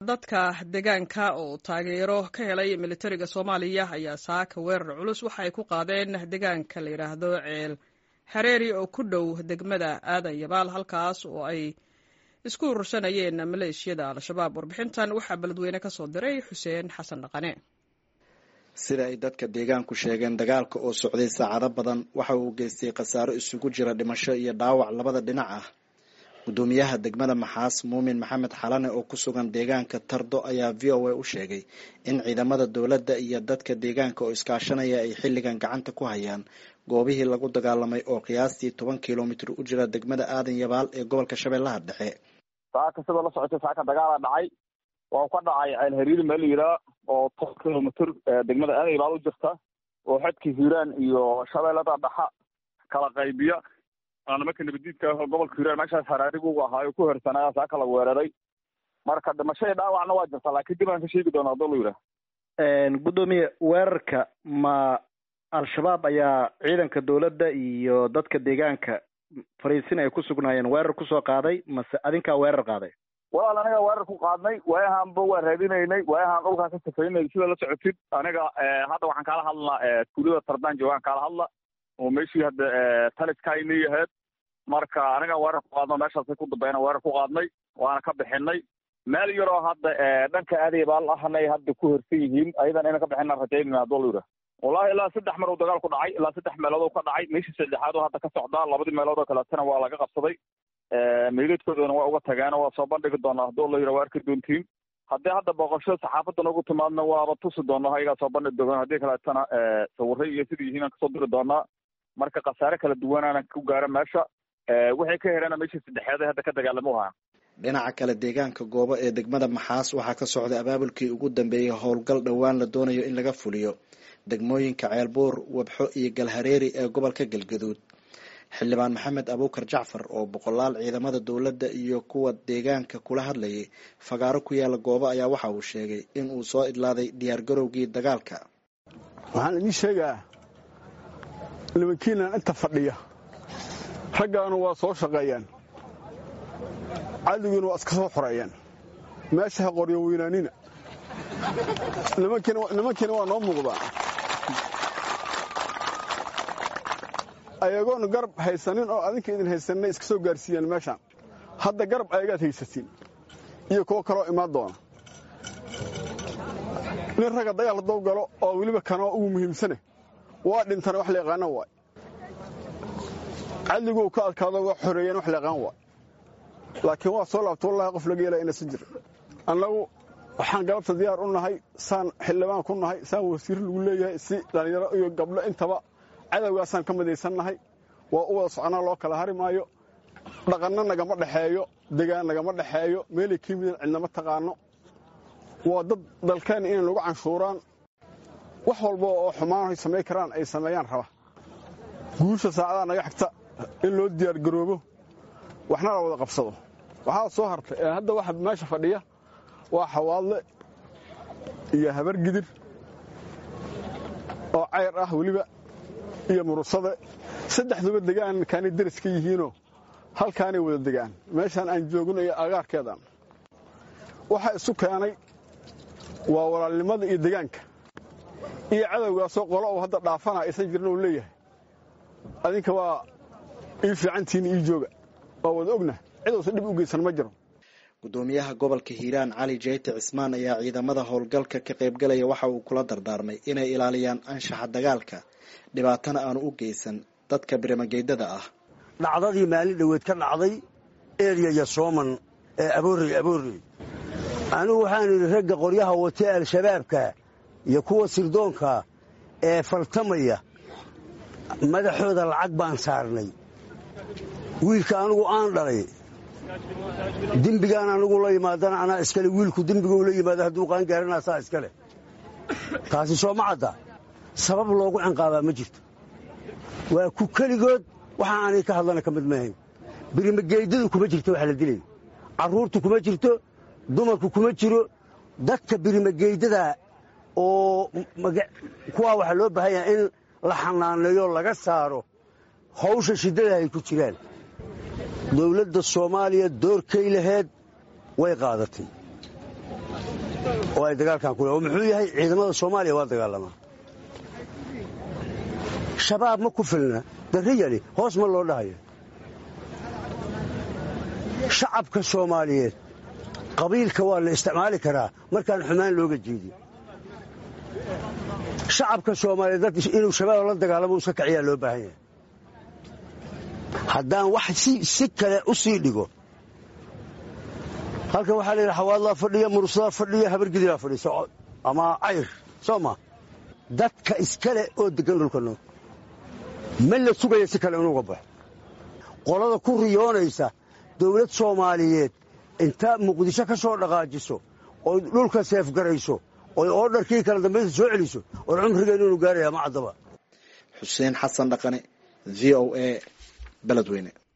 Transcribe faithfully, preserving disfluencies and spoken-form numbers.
dadka deegaanka oo taageero ka helay militariga Soomaaliya ayaa saaka weerar culus waxa ay ku qaadeen deegaanka la yiraahdo Ceel Xareeri oo ku dhow degmada Aadan Yabaal halkaas oo ay isku urursanayeen maleeshiyada Al-Shabaab. Warbixintan waxaa baladweyne ka soo diray Xuseen Xasan Dhaqane. sida ay dadka deegaanku sheegeen dagaalka oo socday saacado badan waxa uu geystay khasaaro isugu jira dhimasho iyo dhaawac labada dhinac ah. gudoomiyaha degmada Maxaas Muumin Maxamed Xalane oo ku sugan deegaanka Tardo ayaa V O A u sheegay in ciidamada dawladda iyo dadka deegaanka oo iskaashanaya ay xilligan gacanta ku hayaan goobihii lagu dagaalamay oo qiyaastii toban kiiloomitir u jira degmada Aadan Yabaal ee gobolka Shabeellaha Dhexe. saaka sida la socotay saaka dagaal dhacay waa ka dhacay Ceel Xareeri meel yira oo toban kiiloomitir degmada Aadan Yabaal u jirta oo xadkii Hiiraan iyo Shabeellada Dhexe kala qaybiya ana markii nabadiidka gobolka Hiiraan meesha Xaraarigu uu ahaa ku horsanaa saaka la weeraray marka dhimasho dhaawacna waa jirta laakiin dib aan ka sheegi doonaa dad yira een gudoomiye weerarka ma Al-Shabaab ayaa ciidanka dawladda iyo dadka deegaanka fariisin ay ku sugnaayeen weerar ku soo qaaday mase adinka weerar qaaday walaal aniga weerar ku qaadnay waayahan baa waa raadinaynay waayahan dhulka ka safaynay sida la socotid aniga hadda waxaan kala hadlaa tuulada Tardaan joogan kala hadla oo meeshii hadda taliskayni yahay marka aniga weerar ku qaadno meeshaas ku dambeeyna weerar ku qaadnay waana ka bixinay meel yar oo hadda dhanka Aadan Yabaal ahanay hadda ku horsan yihiin ayadan inaan ka bixinaa rajaynaa dollar wallahi ilaa saddex mar uu dagaal ku dhacay ilaa saddex meelood oo ka dhacay meeshii saddexaad oo hadda ka socda labadii meelood oo kala tan waa laga qabsaday ee meeladkoodana waa uga tagaan waa soo bandhigi doonaa dollar waa arki doontiin haddii hadda boqosho saxaafadda ugu timaadna waaba tusi doonaa ayaga soo bandhigi doonaa haddii kala tan sawirray iyo sidii yihiin ka soo diri doonaa marka qasaare kala duwanaana ku gaara meesha ee waxay ka heerana meeshii saddexaad hadda ka dagaalamoha. dhinaca kale deegaanka goobo ee degmada Maxaas waxaa ka socday abaabulkii ugu dambeeyay howlgal dhawaan la doonayo in laga fuliyo degmooyinka Ceelbuur, Wabxo iyo Galhareeri ee gobolka Galgaduud. xildhibaan Maxamed Abuukar Jacfar oo boqolaal ciidamada dawladda iyo kuwa deegaanka kula hadlayay fagaaro ku yaala goobo ayaa waxa uu sheegay in uu soo idlaaday diyaar garowgii dagaalka. waxaan idin sheegaa nimankiina inta fadhiya raggaanu waa soo shaqeeyaan cadiguna waa iska soo xoreeyaan meesha ha qoryo weynaanina nimankiina nimankiina waa noo muuqdaa ayagoon garab haysanin oo adinka idin haysanay iska soo gaarsiiyaan meeshaan hadda garab ayagaad haysatiin iyo kuwo kaloo imaan doona nin ragga dagaal dab galo oo weliba kanoo ugu muhiimsane waa dhintana wax la yaqaana waay cadiguu ka adkaado waa xoreeyeen wax la yaqaan waay laakiin waa soo laabto wallahi qof laga yeelay inaysan jirin annagu waxaan galabta diyaar u nahay saan xildhibaan ku nahay saan wasiir lagu leeyahay si dhalinyaro iyo gabdho intaba cadawgaasaan ka midaysannahay waa u wada soconaa loo kala hari maayo dhaqanna nagama dhexeeyo degaan nagama dhexeeyo meelay ka yimideen cidnama taqaano waa dad dalkeena inay nagu canshuuraan wax walba oo xumaan ay samayn karaan ay sameeyaan raba guusha saacadaha naga xigta in loo diyaar garoobo waxna la wada qabsado waxaa soo hartay hadda waxa meesha fadhiya waa xawaadle iyo habar gidir oo cayr ah weliba iyo murusada saddexduba degaan kaani daris ka yihiinoo halkaanay wada degaan meeshaan aan joogno iyo agaarkeedaan waxa isu keenay waa walaalnimada iyo degaanka iyo cadowgaasoo qolo oo hadda dhaafana aysan jirin oo leeyahay adinka waa ii fiicantiin ii jooga waa wada ogna cidoosa dhib u geysan ma jiro. gudoomiyaha gobolka Hiiraan Cali Jeyti Cismaan ayaa ciidamada howlgalka ka qaybgalaya waxa uu kula dardaarmay inay ilaaliyaan anshaxa dagaalka dhibaatana aanu u geysan dadka biramageydada ah. dhacdadii maalin dhaweed ka dhacday area ya Sooman ee Aboorey Aboorey anigu waxaan idin ragga qoryaha watay Al-Shabaabka iyo kuwa sirdoonka ee faltamaya madaxooda lacag baan saarnay wiilka anigu aan dhalay dembigaan anigu la yimaadana anaa iskale wiilku dembigu la yimaado hadduu qaan gaarana saa iskale taasi soo ma cadda sabab loogu cinqaabaa ma jirto waa ku keligood waxa aanay ka hadlana ka mid maahayn birimageydadu kuma jirto waxa la dilay carruurtu kuma jirto dumarku kuma jiro dadka birimageydada oo kuwa waxa loo baahan yahay in la xanaaneeyo laga saaro hawsha shidada ay ku jiraan dawladda Soomaaliya doorkay lahayd way qaadatay oo ay dagaalkan ku oo muxuu yahay ciidamada Soomaaliya waa dagaalamaa shabaab ma ku filna dariyali hoos ma loo dhahayo shacabka Soomaaliyeed qabiilka waa la isticmaali karaa markaan xumaan looga jeedin shacabka Soomaaliyeed inuu shabaab la dagaalamo iska kiciya loo baahan yahay haddaan wax si si kale u sii dhigo halkan waxaa la yidhaha xawaadlaa fadhiya murusadaa fadhiya habargidilaa fadhiisa ama cayr soo ma dadka iskale oo degan dhulkano ma la sugaya si kale inuuga baxo qolada ku riyoonaysa dawlad Soomaaliyeed inta muqdisho ka soo dhaqaajiso oo dhulka seefgarayso oo orderkii kala dambeeyay soo celiso oo cumrigeenu inuu gaarayaa ma cadaba Xuseen Xasan Dhaqane V O A Beledweyne.